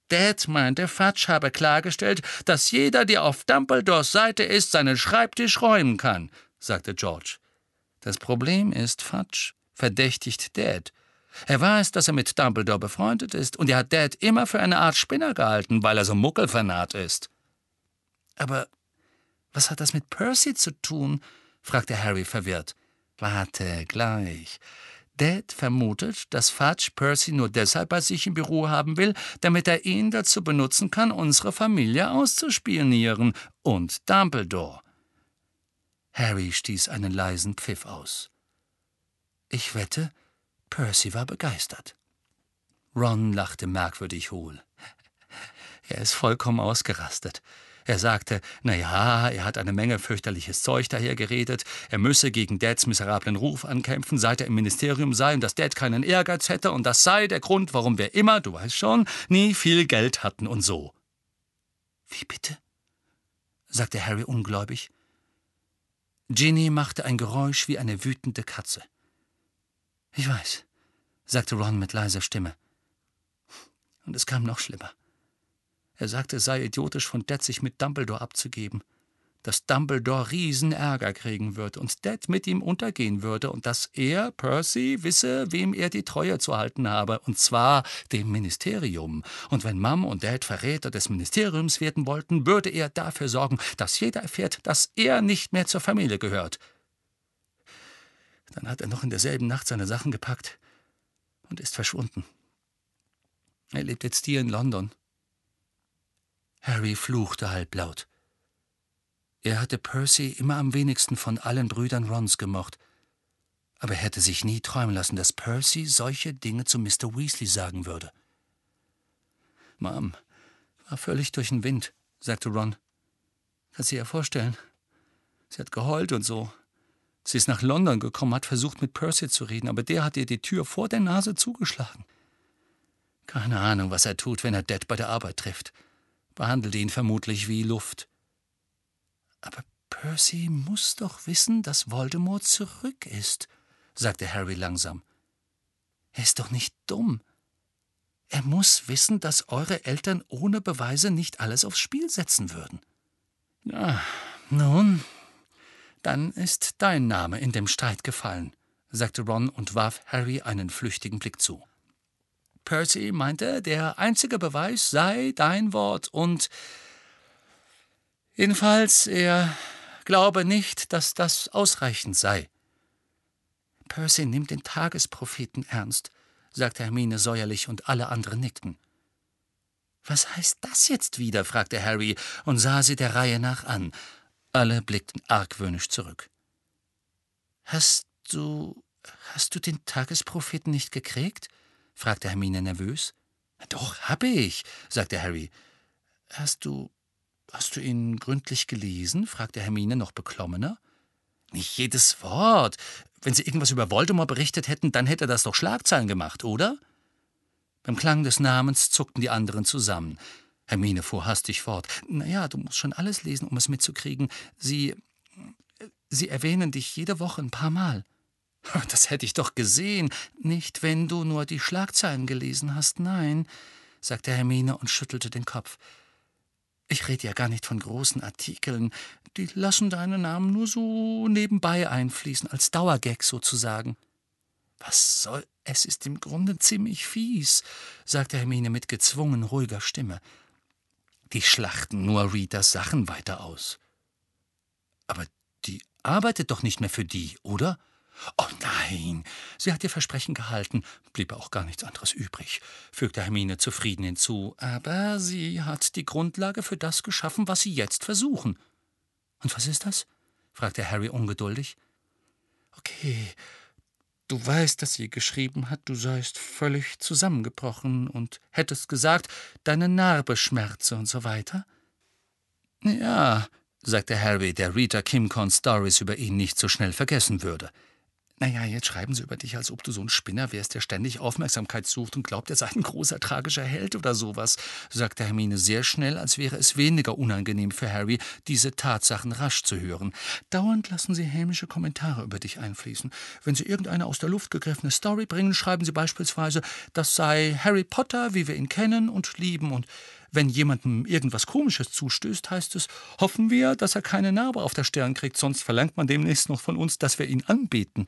Dad meinte, Fudge habe klargestellt, dass jeder, der auf Dumbledores Seite ist, seinen Schreibtisch räumen kann, sagte George. Das Problem ist, Fudge verdächtigt Dad. Er weiß, dass er mit Dumbledore befreundet ist, und er hat Dad immer für eine Art Spinner gehalten, weil er so Muggelfanat ist. Aber was hat das mit Percy zu tun? Fragte Harry verwirrt. Warte, gleich. Dad vermutet, dass Fudge Percy nur deshalb bei sich im Büro haben will, damit er ihn dazu benutzen kann, unsere Familie auszuspionieren. Und Dumbledore. Harry stieß einen leisen Pfiff aus. Ich wette, Percy war begeistert. Ron lachte merkwürdig hohl. Er ist vollkommen ausgerastet. Er sagte, er hat eine Menge fürchterliches Zeug dahergeredet, er müsse gegen Dads miserablen Ruf ankämpfen, seit er im Ministerium sei und dass Dad keinen Ehrgeiz hätte und das sei der Grund, warum wir immer, du weißt schon, nie viel Geld hatten und so. Wie bitte? Sagte Harry ungläubig. Ginny machte ein Geräusch wie eine wütende Katze. Ich weiß, sagte Ron mit leiser Stimme. Und es kam noch schlimmer. Er sagte, es sei idiotisch von Dad, sich mit Dumbledore abzugeben, dass Dumbledore Riesenärger kriegen würde und Dad mit ihm untergehen würde und dass er, Percy, wisse, wem er die Treue zu halten habe, und zwar dem Ministerium. Und wenn Mom und Dad Verräter des Ministeriums werden wollten, würde er dafür sorgen, dass jeder erfährt, dass er nicht mehr zur Familie gehört. Dann hat er noch in derselben Nacht seine Sachen gepackt und ist verschwunden. Er lebt jetzt hier in London. Harry fluchte halblaut. Er hatte Percy immer am wenigsten von allen Brüdern Rons gemocht, aber er hätte sich nie träumen lassen, dass Percy solche Dinge zu Mr. Weasley sagen würde. Mom war völlig durch den Wind, sagte Ron. Kannst du dir ja vorstellen. Sie hat geheult und so. Sie ist nach London gekommen, hat versucht, mit Percy zu reden, aber der hat ihr die Tür vor der Nase zugeschlagen. Keine Ahnung, was er tut, wenn er Dad bei der Arbeit trifft. Behandelt ihn vermutlich wie Luft. Aber Percy muss doch wissen, dass Voldemort zurück ist, sagte Harry langsam. Er ist doch nicht dumm. Er muss wissen, dass eure Eltern ohne Beweise nicht alles aufs Spiel setzen würden. Ja, nun, dann ist dein Name in dem Streit gefallen, sagte Ron und warf Harry einen flüchtigen Blick zu. Percy meinte, der einzige Beweis sei dein Wort und jedenfalls, er glaube nicht, dass das ausreichend sei. Percy nimmt den Tagespropheten ernst, sagte Hermine säuerlich und alle anderen nickten. Was heißt das jetzt wieder? Fragte Harry und sah sie der Reihe nach an. Alle blickten argwöhnisch zurück. Hast du den Tagespropheten nicht gekriegt? Fragte Hermine nervös. Doch, hab ich, sagte Harry. Hast du ihn gründlich gelesen? Fragte Hermine noch beklommener. Nicht jedes Wort. Wenn Sie irgendwas über Voldemort berichtet hätten, dann hätte das doch Schlagzeilen gemacht, oder? Beim Klang des Namens zuckten die anderen zusammen. Hermine fuhr hastig fort. Na, du musst schon alles lesen, um es mitzukriegen. Sie erwähnen dich jede Woche ein paar Mal. Das hätte ich doch gesehen. Nicht, wenn du nur die Schlagzeilen gelesen hast, nein, sagte Hermine und schüttelte den Kopf. Ich rede ja gar nicht von großen Artikeln. Die lassen deinen Namen nur so nebenbei einfließen, als Dauergag sozusagen. Was soll, es ist im Grunde ziemlich fies, sagte Hermine mit gezwungen ruhiger Stimme. Die schlachten nur Ritas Sachen weiter aus. Aber die arbeitet doch nicht mehr für die, oder? Oh nein, sie hat ihr Versprechen gehalten, blieb auch gar nichts anderes übrig, fügte Hermine zufrieden hinzu, aber sie hat die Grundlage für das geschaffen, was sie jetzt versuchen. Und was ist das? Fragte Harry ungeduldig. Okay, du weißt, dass sie geschrieben hat, du seist völlig zusammengebrochen und hättest gesagt, deine Narbe schmerze und so weiter? Ja, sagte Harry, der Rita Kimcorns Stories über ihn nicht so schnell vergessen würde. Naja, jetzt schreiben sie über dich, als ob du so ein Spinner wärst, der ständig Aufmerksamkeit sucht und glaubt, er sei ein großer tragischer Held oder sowas, sagte Hermine sehr schnell, als wäre es weniger unangenehm für Harry, diese Tatsachen rasch zu hören. Dauernd lassen sie hämische Kommentare über dich einfließen. Wenn sie irgendeine aus der Luft gegriffene Story bringen, schreiben sie beispielsweise, das sei Harry Potter, wie wir ihn kennen und lieben, und wenn jemandem irgendwas Komisches zustößt, heißt es, hoffen wir, dass er keine Narbe auf der Stirn kriegt, sonst verlangt man demnächst noch von uns, dass wir ihn anbeten.